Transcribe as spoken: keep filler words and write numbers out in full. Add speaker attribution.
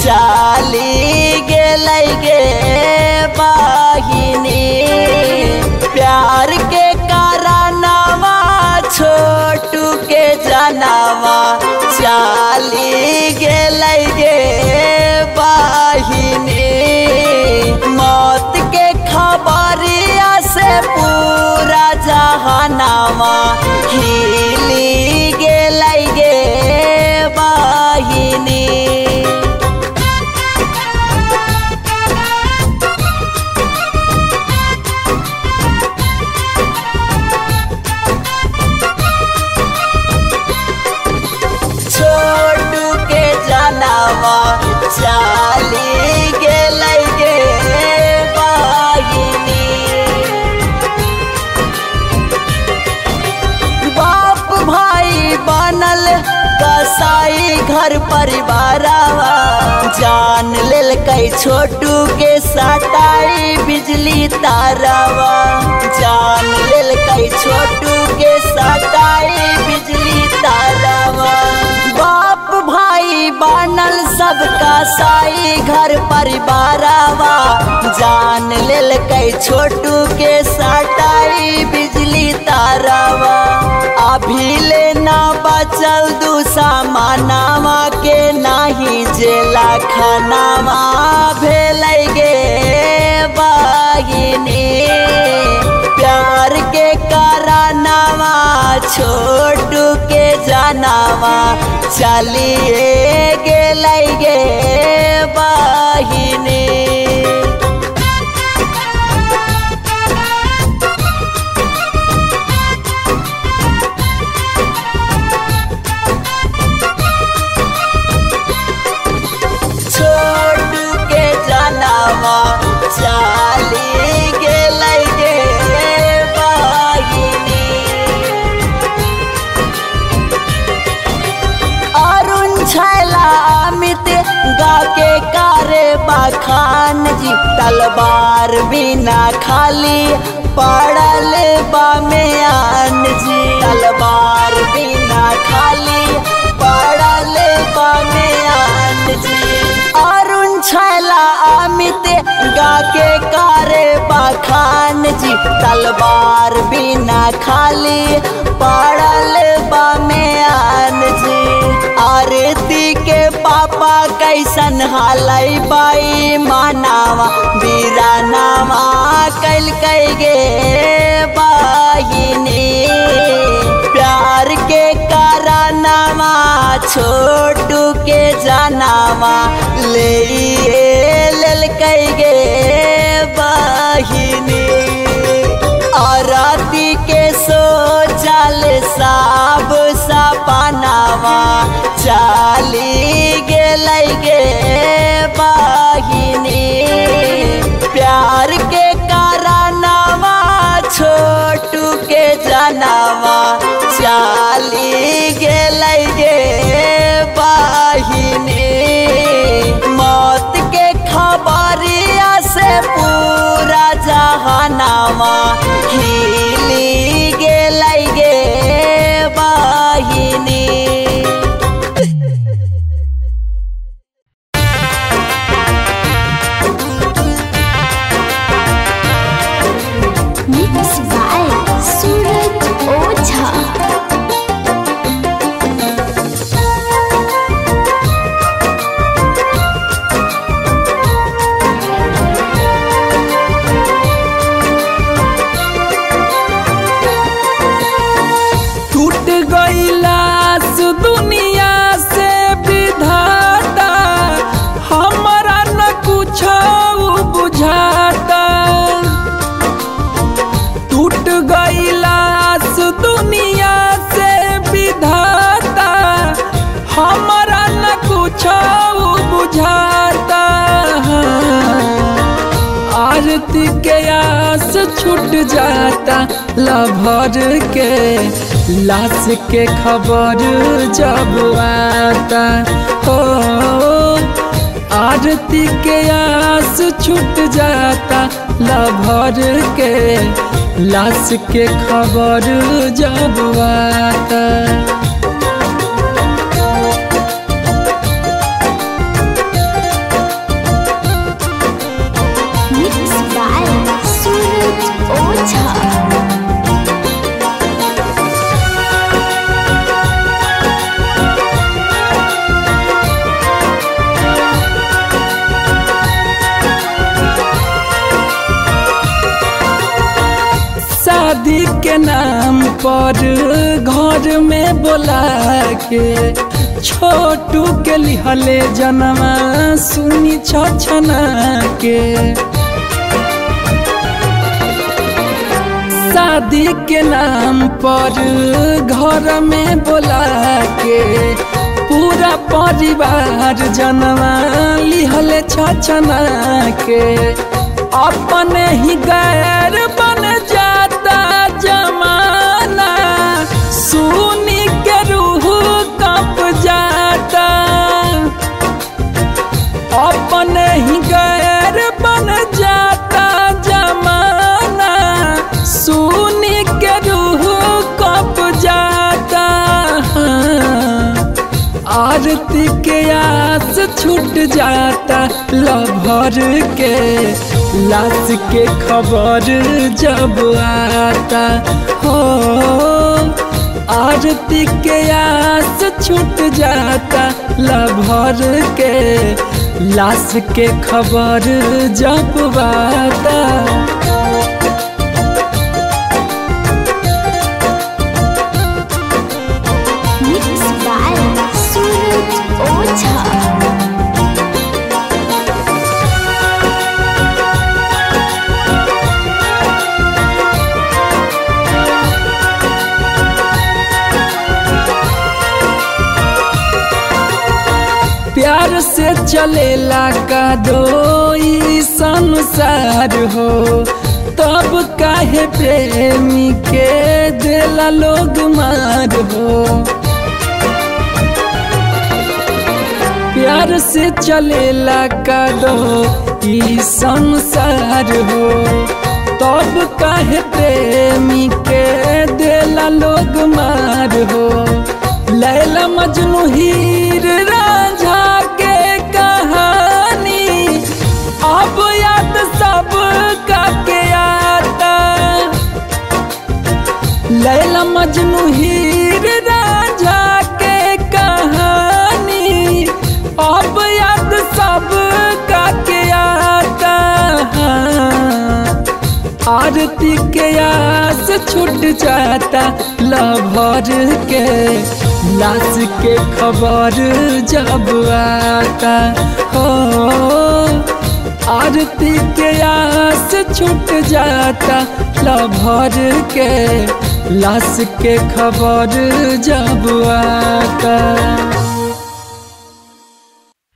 Speaker 1: चाली गेलै गे बहिनी। प्यार के कारनामा छोटू के जनामा चाली गेलै गे बहिनी। मौत के खबरिया से पूरा जहानामा हिली गेलै गे बहिनी। छोटू के जनामा चाली गेलै गे बहिनी। बाप भाई बनल कसाई घर परिवारवा जान लेलकै छोटू के सटाई बिजली तारवा। जान लेलकै छोटू के सटाई बिजली तारवा। बाप भाई बनल सब कसाई घर परिवारवा जान लेलकै छोटू के सटाई बिजली तारवा। अभी लेना बचल दू सामानामा के नाही जेला खानामा भेलै गे बहिनी। प्यार के कारनामा छोटू के जनामा चलिए गेलै गे बहिनी। छोटू के जनामा चाली गेलै गे बहिनी। अरुण छैला अमित गा के कारे बखान जी। तलवार बिना खाली पड़ल बमेयान जी। तलवार बिना खाली पड़ल बमेयान जी। अरुण छैला अमित गा के कारे बखान जी। तलवार बिना खाली पड़ल बमेयान जी। आरती के पापा कैसन हालै बाई मानावा बीरानामा कैलकै गे बहिनी। प्यार के कारनामा छोटू के जनामा ले लेलकै गे बहिनी। आरती के सोचल सब सपनावा चाली गेलै गे बहिनी। प्यार के कारनामा छोटू के जनामा चाली गेलै गे बहिनी। मौत के खबरिया से पूरा जहानामा हिली गेलै गे बहिनी।
Speaker 2: Mix by Suraj Oza.
Speaker 3: टूट गईलास दुनिया से विधाता हमारा न कुछ बुझाता। टूट गईलास दुनिया से विधाता हमारा न कुछ बुझाता। आरती के आस छूट जाता लभर के लाश के खबर जब आता हो। आरती के आस छूट जाता लभर के लाश के खबर जब आता। शादी के नाम पर घर में बोला के छोटू के लिहले जनमा सुनी छछना के। शादी के नाम पर घर में बोला के पूरा परिवार जनमा लिहले छछना के। अपने ही गैर बन जाता जमाना सुनी के रूह कप जाता। अपने ही गैर बन जाता जमाना सुनी के रूह कप जाता। आरती के आस छूट जाता लभर के लाश के खबर जब आता हो। आरती के आस छूट जाता लभर के लाश के खबर जब आता।
Speaker 2: Mixed by Suraj Oza.
Speaker 3: प्यार से चलेला का दो ई संसार हो तब काहे प्रेमी के देला लोग मार हो। प्यार से चलेला का दो ई संसार हो तब काहे प्रेमी के देला लोग मार हो। लैला मजनू हीर रांझा के कहानी अब याद सब का के आता। लैला मजनू हीर रांझा के कहानी अब याद सब का के आता। आरती के आस छूट जाता लभर के लाश के खबर जब आता हो। आरती के आस छूट जाता लभर के लाश के खबर जब आता।